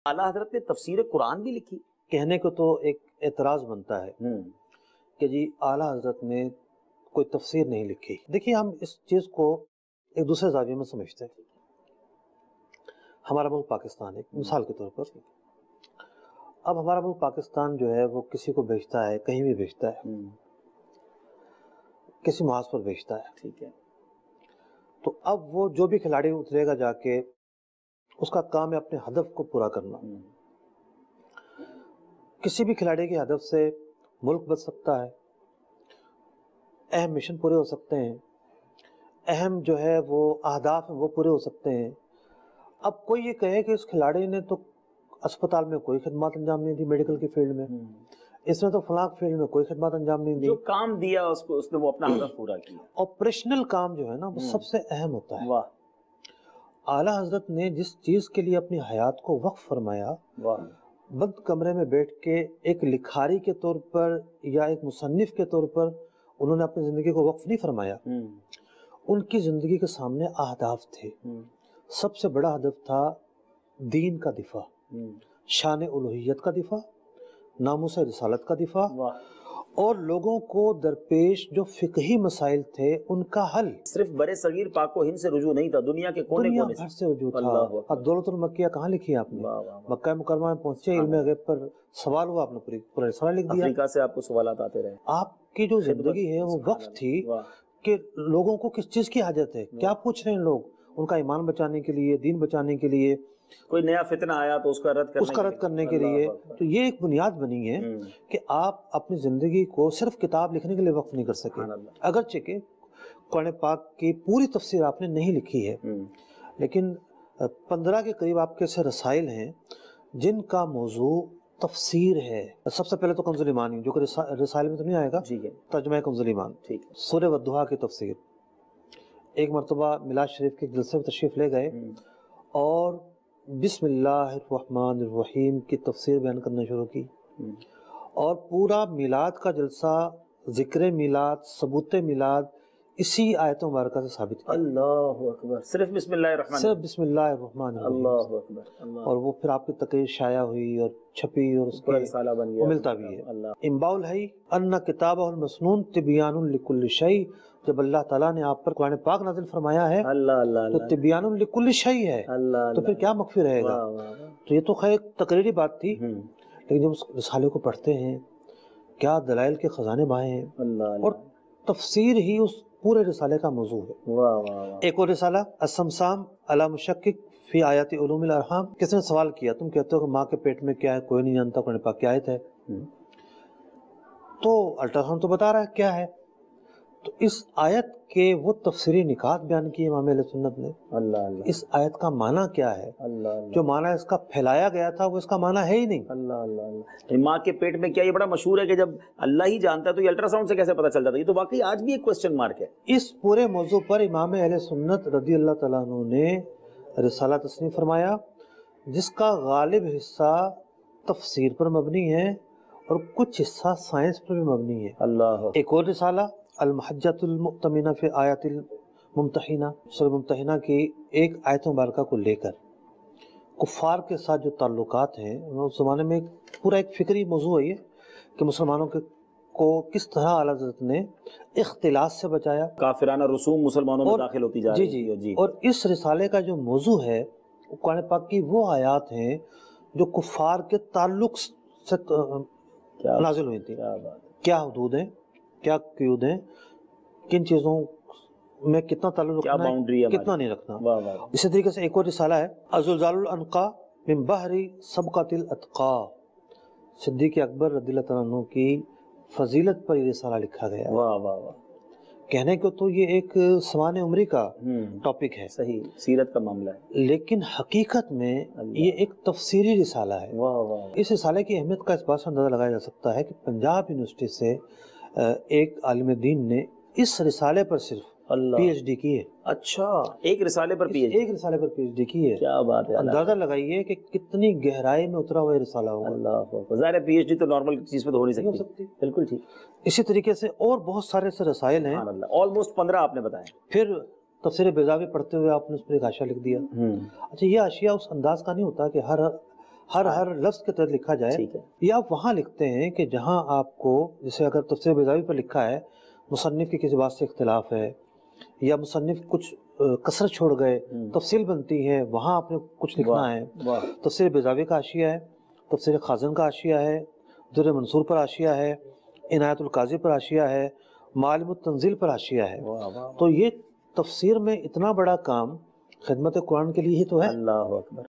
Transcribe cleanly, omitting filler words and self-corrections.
اعلیٰ حضرت نے تفسیر قرآن بھی لکھی؟ کہنے کو تو ایک اعتراض بنتا ہے کہ جی اعلیٰ حضرت نے کوئی تفسیر نہیں لکھی. دیکھیے ہم اس چیز کو ایک دوسرے زاویے میں سمجھتے ہیں. ہمارا ملک پاکستان ہے مثال کے طور پر. اب ہمارا ملک پاکستان جو ہے وہ کسی کو بیچتا ہے، کہیں بھی بیچتا ہے، کسی محاذ پر بیچتا ہے. ٹھیک ہے. تو اب وہ جو بھی کھلاڑی اترے گا جا کے اس کا کام ہے اپنے ہدف کو پورا کرنا. کسی بھی کھلاڑی کے ہدف سے ملک بچ سکتا ہے، اہم مشن پورے ہو سکتے ہیں، اہم جو ہے وہ اہداف ہیں وہ پورے ہو سکتے ہیں. اب کوئی یہ کہے کہ اس کھلاڑی نے تو اسپتال میں کوئی خدمات انجام نہیں دی، میڈیکل کی فیلڈ میں اس نے تو فلاں فیلڈ میں کوئی خدمات انجام نہیں دی، جو کام دیا اس کو اس نے وہ اپنا ہدف پورا کیا. آپریشنل کام جو ہے نا وہ سب سے اہم ہوتا ہے. واہ. اعلیٰ حضرت نے جس چیز کے لیے اپنی حیات کو وقف فرمایا، واہ. بند کمرے میں بیٹھ کے ایک لکھاری کے طور پر یا ایک مصنف کے طور پر انہوں نے اپنی زندگی کو وقف نہیں فرمایا. ان کی زندگی کے سامنے اہداف تھے. سب سے بڑا ہدف تھا دین کا دفاع، شان الوہیت کا دفاع، ناموس رسالت کا دفاع، اور لوگوں کو درپیش جو فقہی مسائل تھے ان کا حل. صرف برے صغیر پاک و ہند سے رجوع نہیں تھا، دنیا کے کونے دنیا کونے بھر سے رجوع تھا. اب دولت المکیہ کہاں لکھی آپ نے؟ مکہ مکرمہ میں پہنچے، علم غیب پر سوال ہوا، آپ نے پورا رسالہ لکھ دیا. افریقہ سے آپ کو سوالات آتے رہے. آپ کی جو زندگی ہے وہ وقف تھی کہ لوگوں کو کس چیز کی حاجت ہے، کیا پوچھ رہے ہیں لوگ، ان کا ایمان بچانے کے لیے، دین بچانے کے لیے. کوئی نیا فتنہ آیا تو اس کا رد کرنے کے لیے. تو یہ ایک بنیاد بنی ہے کہ آپ اپنی زندگی کو صرف کتاب لکھنے کے لیے وقف نہیں کر سکے. اگرچہ کہ قرآن پاک کی پوری تفسیر آپ نے نہیں لکھی ہے، لیکن 15 کے قریب آپ کے ایسے رسائل ہیں جن کا موضوع تفسیر ہے. سب سے پہلے تو کنز الایمان جو کہ رسائل میں تو نہیں آئے گا، ترجمہ کنز الایمان، سورہ والضحیٰ کی تفسیر. ایک مرتبہ میلاد شریف کے جلسے میں تشریف لے گئے اور بسم اللہ الرحمن الرحیم کی تفسیر بیان کرنا شروع کی، اور پورا میلاد کا جلسہ ذکر میلاد، ثبوت میلاد اسی آیت مبارکہ سے ثابت کیا. اللہ اکبر. صرف بسم اللہ الرحمن صرف بسم اللہ الرحمن الرحیم. اللہ اکبر. اور وہ پھر آپ کی تقریر شائع ہوئی اور چھپی اور اس پورا رسالہ بن گیا، وہ ملتا بھی ہے. انباء الحی ان کتابہ المسنون تبیان لکل شیء. جب اللہ تعالیٰ نے آپ پر قرآن پاک نازل فرمایا ہے تو تبیان لکل شیء ہے، تو پھر کیا مخفی رہے گا. تو یہ تو خیر تقریری بات تھی، لیکن جب اس رسالے کو پڑھتے ہیں کیا دلائل کے خزانے بائے ہیں، اور تفسیر ہی اس پورے رسالے کا موضوع ہے. ایک اور رسالہ السمسام علی مشکک فی آیات علوم الارحام. کس نے سوال کیا تم کہتے ہو کہ ماں کے پیٹ میں کیا ہے کوئی نہیں جانتا، قرآن پاک کی آیت ہے، تو الٹرا ساؤنڈ تو بتا رہا ہے کیا ہے. تو اس آیت کے وہ تفسیری نکات بیان کیے امام اہل سنت نے. اس آیت کا معنی کیا ہے، جو معنی اس کا پھیلایا گیا تھا وہ اس کا معنی ہے ہی نہیں. ماں کے پیٹ میں کیا، یہ بڑا مشہور ہے کہ جب اللہ ہی جانتا ہے تو یہ الٹرا ساؤنڈ سے کیسے پتہ چل جاتا ہے. یہ تو واقعی آج بھی ایک کوسچن مارک ہے. اس پورے موضوع پر امام اہل سنت رضی اللہ تعالیٰ عنہ نے رسالہ تصنیف فرمایا جس کا غالب حصہ تفسیر پر مبنی ہے اور کچھ حصہ سائنس پر بھی مبنی ہے. ایک اور رسالہ المحجۃ المؤتمنہ فی آیات الممتحنہ، سورہ ممتحنہ کی ایک آیت مبارکہ کو لے کر کفار کے ساتھ جو تعلقات ہیں اس زمانے میں پورا ایک فکری موضوع ہے یہ کہ مسلمانوں کو کس طرح اعلیٰ حضرت نے اختلاط سے بچایا، کافرانہ رسوم مسلمانوں میں داخل ہوتی جا رہی ہے. اور اس رسالے کا جو موضوع ہے قرآن پاک کی وہ آیات ہیں جو کفار کے تعلق سے نازل ہوئی تھی. کیا حدود ہیں، کیا قیود ہیں، کن چیزوں میں کتنا تعلق رکھنا ہے، کتنا نہیں رکھنا. اسی طریقے سے ایک اور رسالہ ہے الزلزال الانقا من بحر سبقۃ الاتقا. صدیق اکبر رضی اللہ تعالیٰ عنہ کی فضیلت پر یہ رسالہ لکھا گیا. کہنے کو تو یہ ایک سوانح عمری کا ٹاپک ہے، صحیح سیرت کا معاملہ ہے، لیکن حقیقت میں یہ ایک تفسیری رسالہ ہے. اس رسالے کی اہمیت کا اس بات سے اندازہ لگایا جا سکتا ہے کہ پنجاب یونیورسٹی سے ایک عالم دین نے اس رسالے پر صرف پی ایچ ڈی کی ہے. اچھا، ایک رسالے پر پی ایچ ڈی کی ہے. کیا بات ہے. اندازہ لگائیے کہ کتنی گہرائی میں اترا ہوا یہ رسالہ ہوگا. اللہ، ظاہر ہے پی ایچ ڈی تو نارمل چیز پہ تو ہو نہیں سکتی. بالکل ٹھیک. اسی طریقے سے اور بہت سارے سے رسائل ہیں، آلموسٹ 15 آپ نے بتائے. پھر تفسیر بیضاوی پڑھتے ہوئے آپ نے اس پر ایک حاشیہ لکھ دیا. اچھا، یہ حاشیہ اس انداز کا نہیں ہوتا کہ ہر لفظ کے تحت لکھا جائے، ٹھیک ہے، یا آپ وہاں لکھتے ہیں کہ جہاں آپ کو، جیسے اگر تفسیر بیضاوی پر لکھا ہے مصنف کی کسی بات سے اختلاف ہے، یا مصنف کچھ کسر چھوڑ گئے، تفصیل بنتی ہے، وہاں آپ نے کچھ لکھنا ہے۔ واہ، تفسیر بیضاوی کا حاشیہ ہے، تفسیر خازن کا حاشیہ ہے، در منصور پر حاشیہ ہے، عنایت القاضی پر حاشیہ ہے، معالم التنزیل پر حاشیہ ہے۔ واہ، واہ، تو یہ تفسیر میں اتنا بڑا کام خدمت قرآن کے لیے ہی تو ہے۔ اللہ اکبر۔